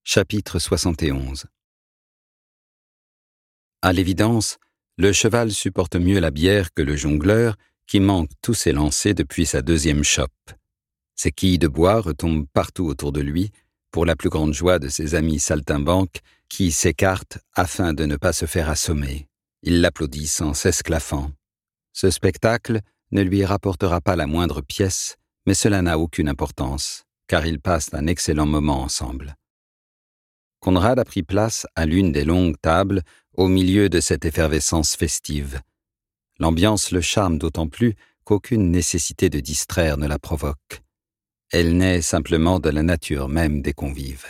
Chapitre 71. À l'évidence, le cheval supporte mieux la bière que le jongleur, qui manque tous ses lancers depuis sa deuxième chope. Ses quilles de bois retombent partout autour de lui, pour la plus grande joie de ses amis saltimbanques, qui s'écartent afin de ne pas se faire assommer. Ils l'applaudissent en s'esclaffant. Ce spectacle ne lui rapportera pas la moindre pièce, mais cela n'a aucune importance, car ils passent un excellent moment ensemble. Conrad a pris place à l'une des longues tables au milieu de cette effervescence festive. L'ambiance le charme d'autant plus qu'aucune nécessité de distraire ne la provoque. Elle naît simplement de la nature même des convives.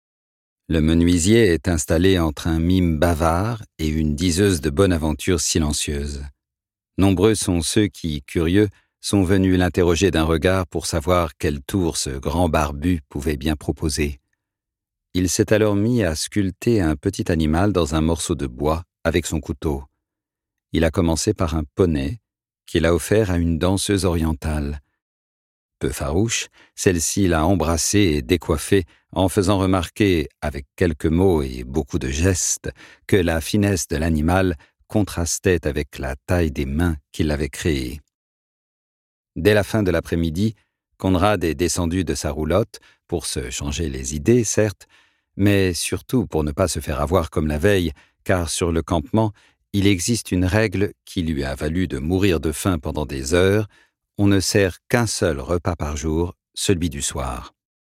Le menuisier est installé entre un mime bavard et une diseuse de bonne aventure silencieuse. Nombreux sont ceux qui, curieux, sont venus l'interroger d'un regard pour savoir quel tour ce grand barbu pouvait bien proposer. Il s'est alors mis à sculpter un petit animal dans un morceau de bois avec son couteau. Il a commencé par un poney qu'il a offert à une danseuse orientale. Peu farouche, celle-ci l'a embrassé et décoiffé en faisant remarquer, avec quelques mots et beaucoup de gestes, que la finesse de l'animal contrastait avec la taille des mains qui l'avaient créé. Dès la fin de l'après-midi, Conrad est descendu de sa roulotte pour se changer les idées, certes, mais surtout pour ne pas se faire avoir comme la veille, car sur le campement, il existe une règle qui lui a valu de mourir de faim pendant des heures. On ne sert qu'un seul repas par jour, celui du soir.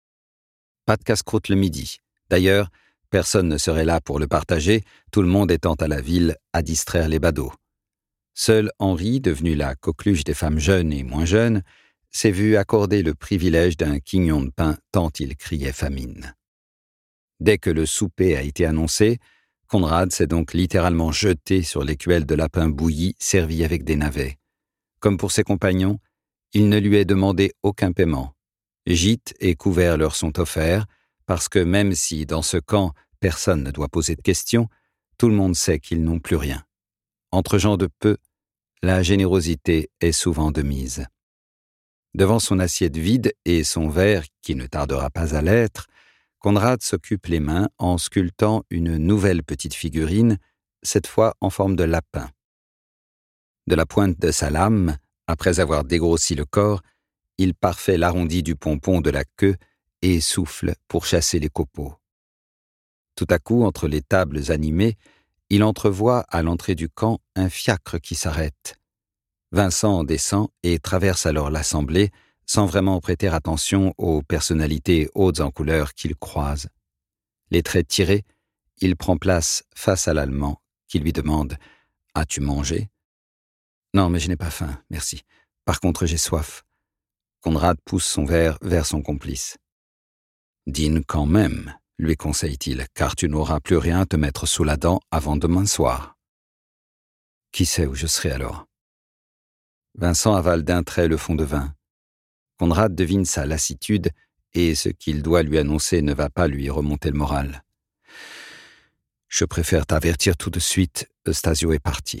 Pas de casse-croûte le midi. D'ailleurs, personne ne serait là pour le partager, tout le monde étant à la ville à distraire les badauds. Seul Henri, devenu la coqueluche des femmes jeunes et moins jeunes, s'est vu accorder le privilège d'un quignon de pain tant il criait famine. Dès que le souper a été annoncé, Conrad s'est donc littéralement jeté sur l'écuelle de lapin bouilli servi avec des navets. Comme pour ses compagnons, il ne lui est demandé aucun paiement. Gîtes et couverts leur sont offerts, parce que même si dans ce camp personne ne doit poser de questions, tout le monde sait qu'ils n'ont plus rien. Entre gens de peu, la générosité est souvent de mise. Devant son assiette vide et son verre qui ne tardera pas à l'être, Conrad s'occupe les mains en sculptant une nouvelle petite figurine, cette fois en forme de lapin. De la pointe de sa lame, après avoir dégrossi le corps, il parfait l'arrondi du pompon de la queue et souffle pour chasser les copeaux. Tout à coup, entre les tables animées, il entrevoit à l'entrée du camp un fiacre qui s'arrête. Vincent en descend et traverse alors l'assemblée, sans vraiment prêter attention aux personnalités hautes en couleur qu'il croise. Les traits tirés, il prend place face à l'Allemand, qui lui demande « As-tu mangé ?» « Non, mais je n'ai pas faim, merci. Par contre, j'ai soif. » Conrad pousse son verre vers son complice. « Dîne quand même, » lui conseille-t-il, « car tu n'auras plus rien à te mettre sous la dent avant demain soir. » Qui sait où je serai alors ? Vincent avale d'un trait le fond de vin. Conrad devine sa lassitude et ce qu'il doit lui annoncer ne va pas lui remonter le moral. « Je préfère t'avertir tout de suite, Eustasio est parti. »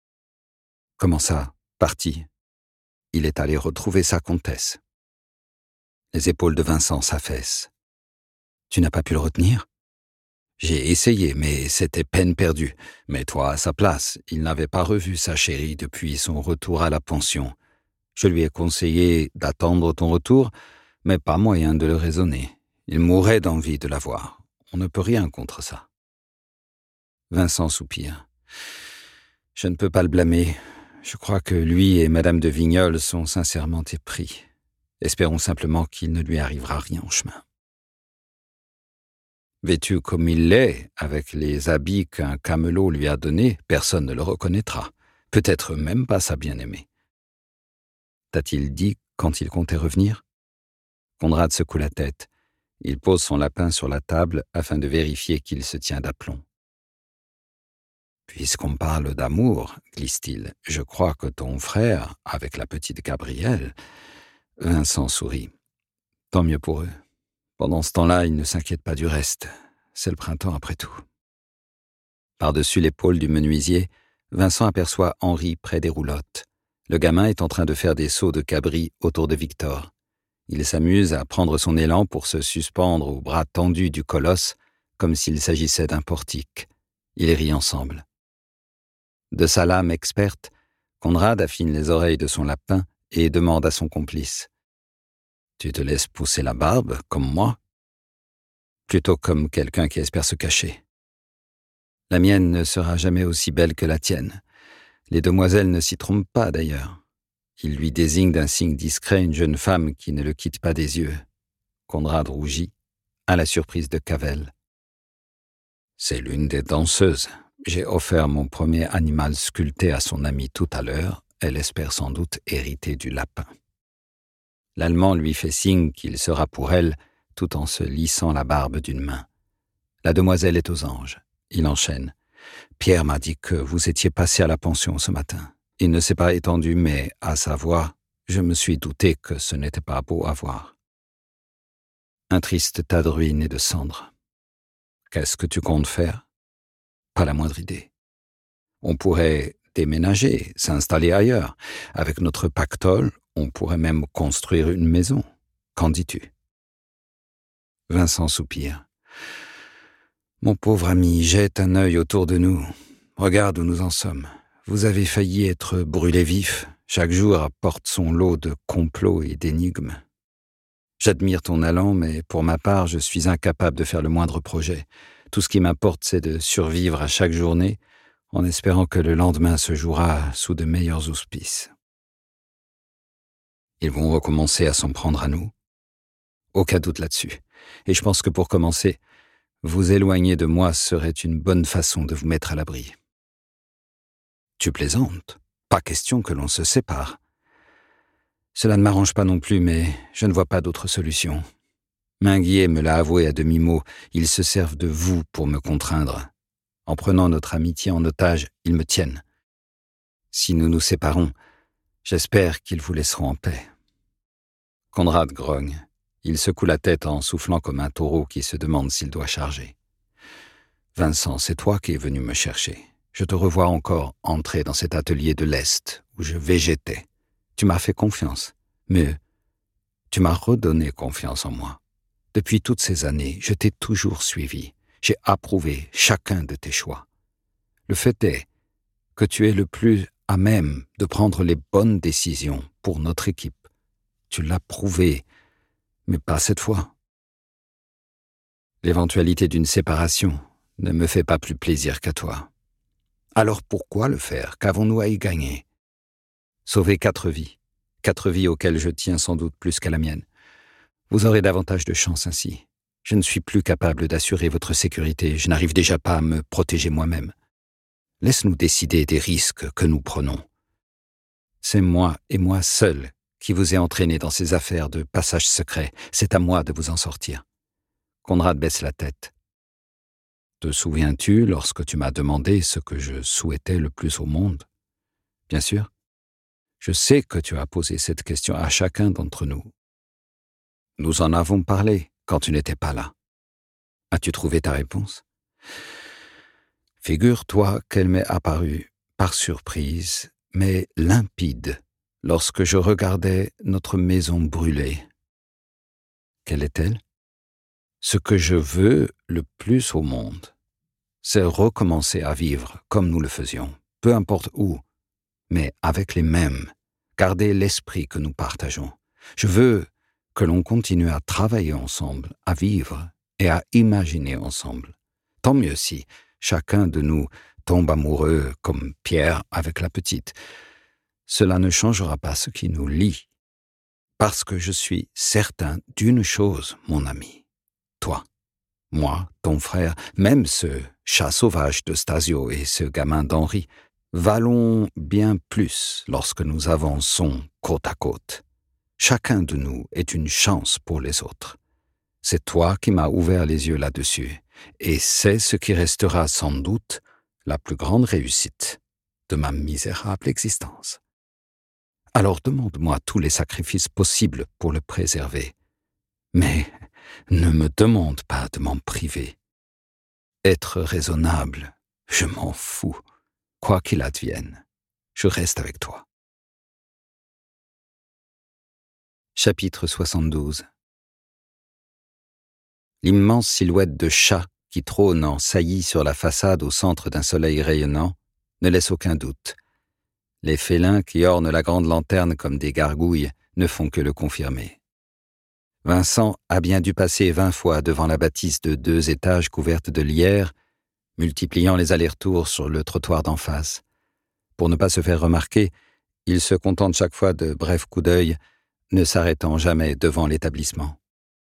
« Comment ça, parti ? Il est allé retrouver sa comtesse. » Les épaules de Vincent s'affaissent. « Tu n'as pas pu le retenir ? » « J'ai essayé, mais c'était peine perdue. Mets-toi à sa place, il n'avait pas revu sa chérie depuis son retour à la pension. Je lui ai conseillé d'attendre ton retour, mais pas moyen de le raisonner. Il mourait d'envie de la voir. On ne peut rien contre ça. » Vincent soupire. « Je ne peux pas le blâmer. Je crois que lui et Madame de Vignoles sont sincèrement épris. Espérons simplement qu'il ne lui arrivera rien en chemin. » Vêtu comme il l'est, avec les habits qu'un camelot lui a donnés, personne ne le reconnaîtra. Peut-être même pas sa bien-aimée. T'a-t-il dit quand il comptait revenir ? Conrad secoue la tête. Il pose son lapin sur la table afin de vérifier qu'il se tient d'aplomb. « Puisqu'on parle d'amour, glisse-t-il, je crois que ton frère, avec la petite Gabrielle... » Vincent sourit. « Tant mieux pour eux. Pendant ce temps-là, ils ne s'inquiètent pas du reste. C'est le printemps après tout. » Par-dessus l'épaule du menuisier, Vincent aperçoit Henri près des roulottes. Le gamin est en train de faire des sauts de cabri autour de Victor. Il s'amuse à prendre son élan pour se suspendre au bras tendu du colosse, comme s'il s'agissait d'un portique. Ils rient ensemble. De sa lame experte, Conrad affine les oreilles de son lapin et demande à son complice. « Tu te laisses pousser la barbe, comme moi ?» Plutôt comme quelqu'un qui espère se cacher. La mienne ne sera jamais aussi belle que la tienne. Les demoiselles ne s'y trompent pas, d'ailleurs. Il lui désigne d'un signe discret une jeune femme qui ne le quitte pas des yeux. Conrad rougit, à la surprise de Cavell. « C'est l'une des danseuses. J'ai offert mon premier animal sculpté à son amie tout à l'heure. Elle espère sans doute hériter du lapin. » L'Allemand lui fait signe qu'il sera pour elle, tout en se lissant la barbe d'une main. La demoiselle est aux anges. Il enchaîne. « Pierre m'a dit que vous étiez passé à la pension ce matin. Il ne s'est pas étendu, mais à sa voix, je me suis douté que ce n'était pas beau à voir. » Un triste tas de ruines et de cendres. Qu'est-ce que tu comptes faire ? Pas la moindre idée. On pourrait déménager, s'installer ailleurs. Avec notre pactole, on pourrait même construire une maison. Qu'en dis-tu ? Vincent soupire. Mon pauvre ami, jette un œil autour de nous. Regarde où nous en sommes. Vous avez failli être brûlé vif. Chaque jour apporte son lot de complots et d'énigmes. J'admire ton allant, mais pour ma part, je suis incapable de faire le moindre projet. Tout ce qui m'importe, c'est de survivre à chaque journée, en espérant que le lendemain se jouera sous de meilleurs auspices. Ils vont recommencer à s'en prendre à nous. Aucun doute là-dessus. Et je pense que pour commencer, vous éloigner de moi serait une bonne façon de vous mettre à l'abri. Tu plaisantes. Pas question que l'on se sépare. Cela ne m'arrange pas non plus, mais je ne vois pas d'autre solution. Minguier me l'a avoué à demi-mot, ils se servent de vous pour me contraindre. En prenant notre amitié en otage, ils me tiennent. Si nous nous séparons, j'espère qu'ils vous laisseront en paix. Conrad grogne. Il secoue la tête en soufflant comme un taureau qui se demande s'il doit charger. Vincent, c'est toi qui es venu me chercher. Je te revois encore entrer dans cet atelier de l'Est où je végétais. Tu m'as fait confiance, mais tu m'as redonné confiance en moi. Depuis toutes ces années, je t'ai toujours suivi. J'ai approuvé chacun de tes choix. Le fait est que tu es le plus à même de prendre les bonnes décisions pour notre équipe. Tu l'as prouvé, mais pas cette fois. L'éventualité d'une séparation ne me fait pas plus plaisir qu'à toi. Alors pourquoi le faire ? Qu'avons-nous à y gagner ? Sauver 4 vies auxquelles je tiens sans doute plus qu'à la mienne. Vous aurez davantage de chance ainsi. Je ne suis plus capable d'assurer votre sécurité, je n'arrive déjà pas à me protéger moi-même. Laisse-nous décider des risques que nous prenons. C'est moi et moi seul qui vous ai entraîné dans ces affaires de passage secret. C'est à moi de vous en sortir. Conrad baisse la tête. Te souviens-tu lorsque tu m'as demandé ce que je souhaitais le plus au monde ? Bien sûr. Je sais que tu as posé cette question à chacun d'entre nous. Nous en avons parlé quand tu n'étais pas là. As-tu trouvé ta réponse ? Figure-toi qu'elle m'est apparue, par surprise, mais limpide, lorsque je regardais notre maison brûler. Quelle est-elle ? Ce que je veux le plus au monde, c'est recommencer à vivre comme nous le faisions, peu importe où, mais avec les mêmes, garder l'esprit que nous partageons. Je veux que l'on continue à travailler ensemble, à vivre et à imaginer ensemble. Tant mieux si chacun de nous tombe amoureux comme Pierre avec la petite. Cela ne changera pas ce qui nous lie, parce que je suis certain d'une chose, mon ami. Toi, moi, ton frère, même ce chat sauvage de Stasio et ce gamin d'Henri, valons bien plus lorsque nous avançons côte à côte. Chacun de nous est une chance pour les autres. C'est toi qui m'as ouvert les yeux là-dessus, et c'est ce qui restera sans doute la plus grande réussite de ma misérable existence. Alors demande-moi tous les sacrifices possibles pour le préserver, mais ne me demande pas de m'en priver. Être raisonnable, je m'en fous. Quoi qu'il advienne, je reste avec toi. Chapitre 72. L'immense silhouette de chat qui trône en saillie sur la façade au centre d'un soleil rayonnant ne laisse aucun doute. Les félins qui ornent la grande lanterne comme des gargouilles ne font que le confirmer. Vincent a bien dû passer 20 fois devant la bâtisse de 2 étages couverte de lierre, multipliant les allers-retours sur le trottoir d'en face. Pour ne pas se faire remarquer, il se contente chaque fois de brefs coups d'œil, ne s'arrêtant jamais devant l'établissement.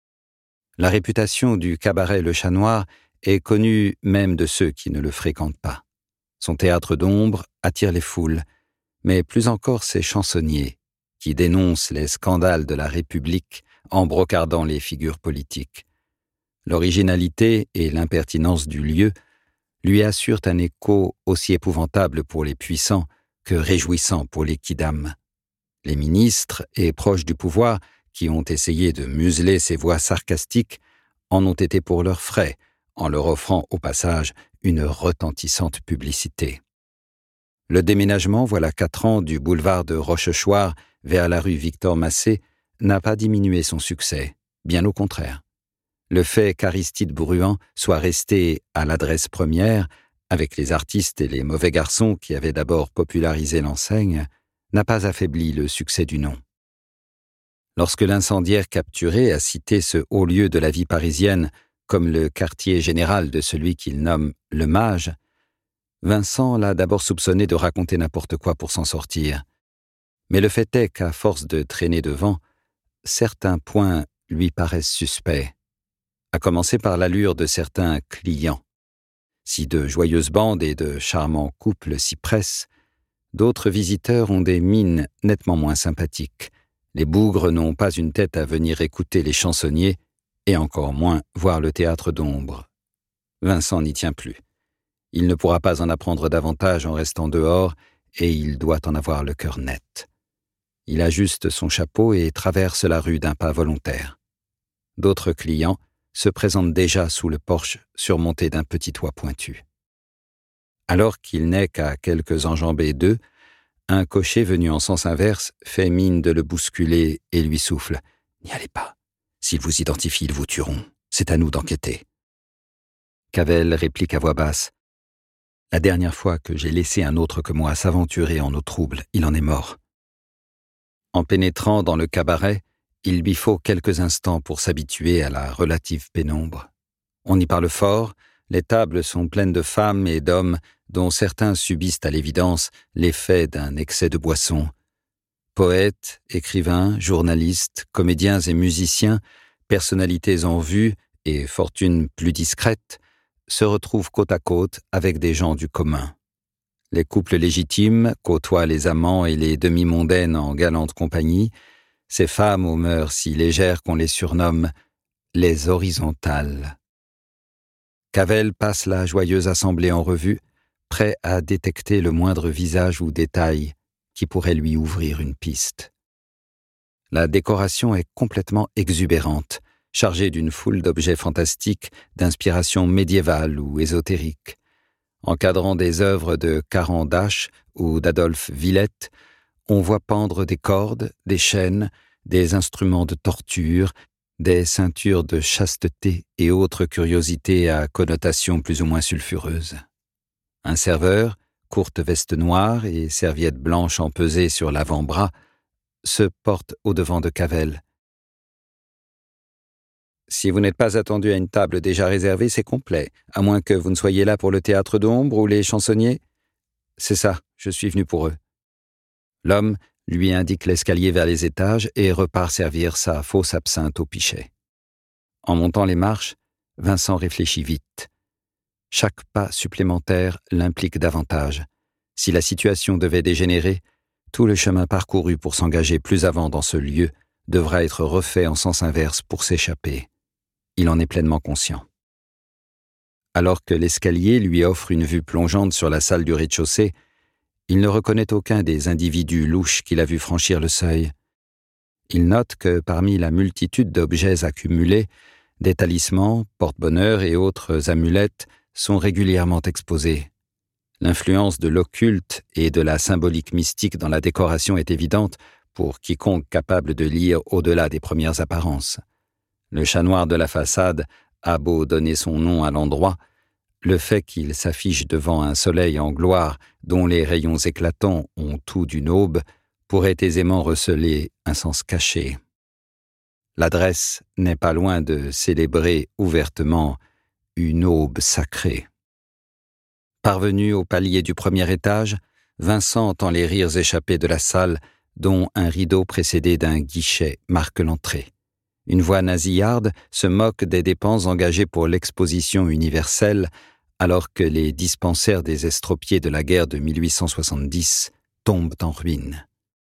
La réputation du cabaret Le Chat Noir est connue même de ceux qui ne le fréquentent pas. Son théâtre d'ombre attire les foules, mais plus encore ses chansonniers, qui dénoncent les scandales de la République en brocardant les figures politiques. L'originalité et l'impertinence du lieu lui assurent un écho aussi épouvantable pour les puissants que réjouissant pour les quidam. Les ministres et proches du pouvoir qui ont essayé de museler ces voix sarcastiques en ont été pour leurs frais, en leur offrant au passage une retentissante publicité. Le déménagement, voilà 4 ans, du boulevard de Rochechouart vers la rue Victor-Massé n'a pas diminué son succès, bien au contraire. Le fait qu'Aristide Bruant soit resté à l'adresse première, avec les artistes et les mauvais garçons qui avaient d'abord popularisé l'enseigne, n'a pas affaibli le succès du nom. Lorsque l'incendiaire capturé a cité ce haut lieu de la vie parisienne comme le quartier général de celui qu'il nomme le Mage, Vincent l'a d'abord soupçonné de raconter n'importe quoi pour s'en sortir. Mais le fait est qu'à force de traîner devant, certains points lui paraissent suspects, à commencer par l'allure de certains clients. Si de joyeuses bandes et de charmants couples s'y pressent, d'autres visiteurs ont des mines nettement moins sympathiques. Les bougres n'ont pas une tête à venir écouter les chansonniers et encore moins voir le théâtre d'ombre. Vincent n'y tient plus. Il ne pourra pas en apprendre davantage en restant dehors et il doit en avoir le cœur net. Il ajuste son chapeau et traverse la rue d'un pas volontaire. D'autres clients se présentent déjà sous le porche surmonté d'un petit toit pointu. Alors qu'il n'est qu'à quelques enjambées d'eux, un cocher venu en sens inverse fait mine de le bousculer et lui souffle « N'y allez pas. S'ils vous identifient, ils vous tueront. C'est à nous d'enquêter. » Cavell réplique à voix basse « La dernière fois que j'ai laissé un autre que moi s'aventurer en eau trouble, il en est mort. » En pénétrant dans le cabaret, il lui faut quelques instants pour s'habituer à la relative pénombre. On y parle fort, les tables sont pleines de femmes et d'hommes dont certains subissent à l'évidence l'effet d'un excès de boisson. Poètes, écrivains, journalistes, comédiens et musiciens, personnalités en vue et fortunes plus discrètes, se retrouvent côte à côte avec des gens du commun. Les couples légitimes côtoient les amants et les demi-mondaines en galante compagnie, ces femmes aux mœurs si légères qu'on les surnomme les horizontales. Cavell passe la joyeuse assemblée en revue, prêt à détecter le moindre visage ou détail qui pourrait lui ouvrir une piste. La décoration est complètement exubérante, chargée d'une foule d'objets fantastiques d'inspiration médiévale ou ésotérique. Encadrant des œuvres de Caran d'Ache ou d'Adolphe Villette, on voit pendre des cordes, des chaînes, des instruments de torture, des ceintures de chasteté et autres curiosités à connotation plus ou moins sulfureuse. Un serveur, courte veste noire et serviette blanche empesée sur l'avant-bras, se porte au-devant de Cavell. « Si vous n'êtes pas attendu à une table déjà réservée, c'est complet, à moins que vous ne soyez là pour le théâtre d'ombre ou les chansonniers. »« C'est ça, je suis venu pour eux. » L'homme lui indique l'escalier vers les étages et repart servir sa fausse absinthe au pichet. En montant les marches, Vincent réfléchit vite. Chaque pas supplémentaire l'implique davantage. Si la situation devait dégénérer, tout le chemin parcouru pour s'engager plus avant dans ce lieu devra être refait en sens inverse pour s'échapper. Il en est pleinement conscient. Alors que l'escalier lui offre une vue plongeante sur la salle du rez-de-chaussée, il ne reconnaît aucun des individus louches qu'il a vu franchir le seuil. Il note que parmi la multitude d'objets accumulés, des talismans, porte-bonheur et autres amulettes sont régulièrement exposés. L'influence de l'occulte et de la symbolique mystique dans la décoration est évidente pour quiconque capable de lire au-delà des premières apparences. Le chat noir de la façade a beau donner son nom à l'endroit, le fait qu'il s'affiche devant un soleil en gloire dont les rayons éclatants ont tout d'une aube pourrait aisément receler un sens caché. L'adresse n'est pas loin de célébrer ouvertement une aube sacrée. Parvenu au palier du premier étage, Vincent entend les rires échappés de la salle dont un rideau précédé d'un guichet marque l'entrée. Une voix nasillarde se moque des dépenses engagées pour l'exposition universelle alors que les dispensaires des estropiés de la guerre de 1870 tombent en ruine.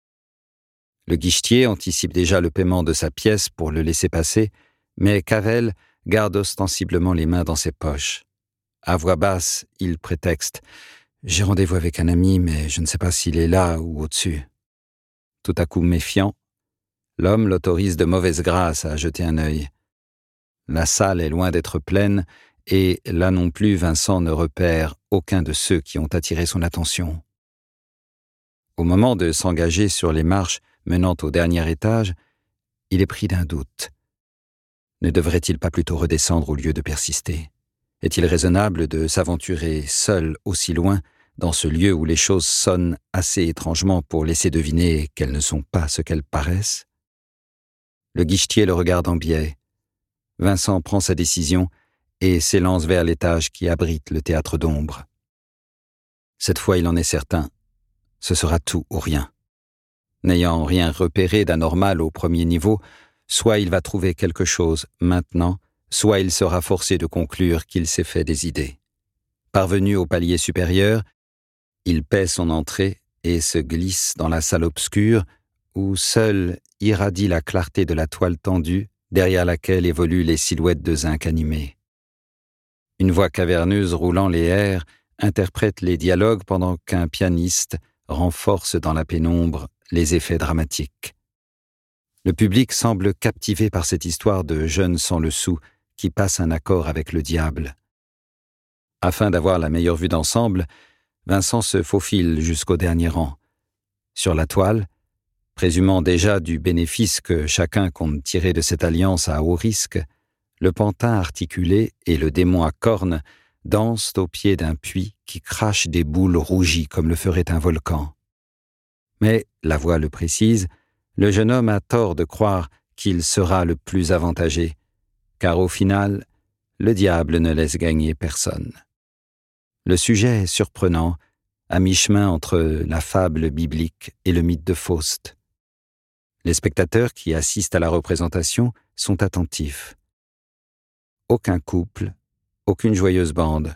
Le guichetier anticipe déjà le paiement de sa pièce pour le laisser passer, mais Cavell garde ostensiblement les mains dans ses poches. À voix basse, il prétexte « J'ai rendez-vous avec un ami, mais je ne sais pas s'il est là ou au-dessus. » Tout à coup méfiant, l'homme l'autorise de mauvaise grâce à jeter un œil. La salle est loin d'être pleine, et là non plus Vincent ne repère aucun de ceux qui ont attiré son attention. Au moment de s'engager sur les marches menant au dernier étage, il est pris d'un doute. Ne devrait-il pas plutôt redescendre au lieu de persister ? Est-il raisonnable de s'aventurer seul aussi loin, dans ce lieu où les choses sonnent assez étrangement pour laisser deviner qu'elles ne sont pas ce qu'elles paraissent ? Le guichetier le regarde en biais. Vincent prend sa décision et s'élance vers l'étage qui abrite le théâtre d'ombre. Cette fois, il en est certain, ce sera tout ou rien. N'ayant rien repéré d'anormal au premier niveau, soit il va trouver quelque chose maintenant, soit il sera forcé de conclure qu'il s'est fait des idées. Parvenu au palier supérieur, il paie son entrée et se glisse dans la salle obscure où seule irradie la clarté de la toile tendue derrière laquelle évoluent les silhouettes de zinc animées. Une voix caverneuse roulant les airs interprète les dialogues pendant qu'un pianiste renforce dans la pénombre les effets dramatiques. Le public semble captivé par cette histoire de jeune sans le sou qui passe un accord avec le diable. Afin d'avoir la meilleure vue d'ensemble, Vincent se faufile jusqu'au dernier rang. Sur la toile, présumant déjà du bénéfice que chacun compte tirer de cette alliance à haut risque, le pantin articulé et le démon à cornes dansent au pied d'un puits qui crache des boules rougies comme le ferait un volcan. Mais, la voix le précise, le jeune homme a tort de croire qu'il sera le plus avantagé, car au final, le diable ne laisse gagner personne. Le sujet est surprenant, à mi-chemin entre la fable biblique et le mythe de Faust. Les spectateurs qui assistent à la représentation sont attentifs. Aucun couple, aucune joyeuse bande.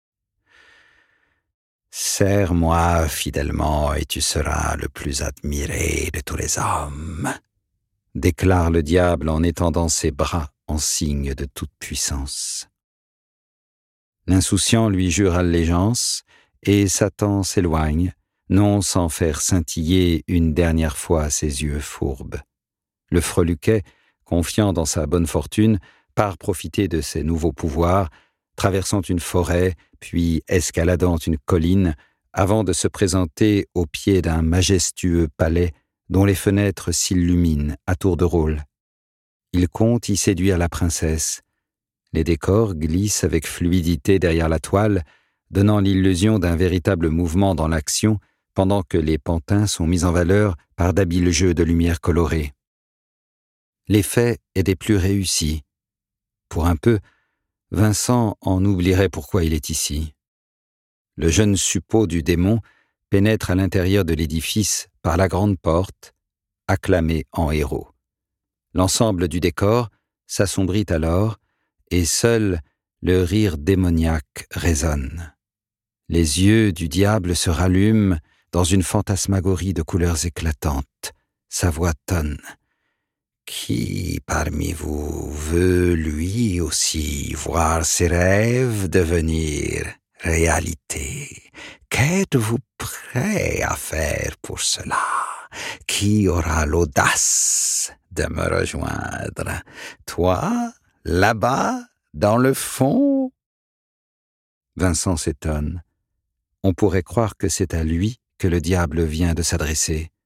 « Serre-moi fidèlement et tu seras le plus admiré de tous les hommes », déclare le diable en étendant ses bras en signe de toute puissance. L'insouciant lui jure allégeance et Satan s'éloigne, non sans faire scintiller une dernière fois ses yeux fourbes. Le freluquet, confiant dans sa bonne fortune, part profiter de ses nouveaux pouvoirs, traversant une forêt, puis escaladant une colline, avant de se présenter au pied d'un majestueux palais dont les fenêtres s'illuminent à tour de rôle. Il compte y séduire la princesse. Les décors glissent avec fluidité derrière la toile, donnant l'illusion d'un véritable mouvement dans l'action, pendant que les pantins sont mis en valeur par d'habiles jeux de lumière colorée. L'effet est des plus réussis. Pour un peu, Vincent en oublierait pourquoi il est ici. Le jeune suppôt du démon pénètre à l'intérieur de l'édifice par la grande porte, acclamé en héros. L'ensemble du décor s'assombrit alors, et seul le rire démoniaque résonne. Les yeux du diable se rallument dans une fantasmagorie de couleurs éclatantes. Sa voix tonne. Qui parmi vous veut lui aussi voir ses rêves devenir réalité? Qu'êtes-vous prêt à faire pour cela? Qui aura l'audace de me rejoindre? Toi, là-bas, dans le fond? Vincent s'étonne. On pourrait croire que c'est à lui que le diable vient de s'adresser.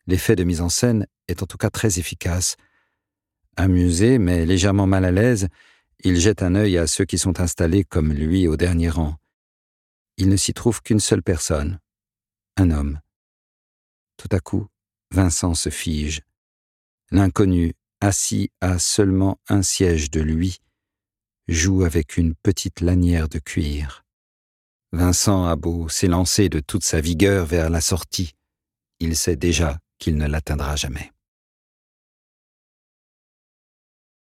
L'effet de mise en scène est en tout cas très efficace. Amusé, mais légèrement mal à l'aise, il jette un œil à ceux qui sont installés comme lui au dernier rang. Il ne s'y trouve qu'une seule personne, un homme. Tout à coup, Vincent se fige. L'inconnu, assis à seulement un siège de lui, joue avec une petite lanière de cuir. Vincent a beau s'élancer de toute sa vigueur vers la sortie, il sait déjà qu'il ne l'atteindra jamais.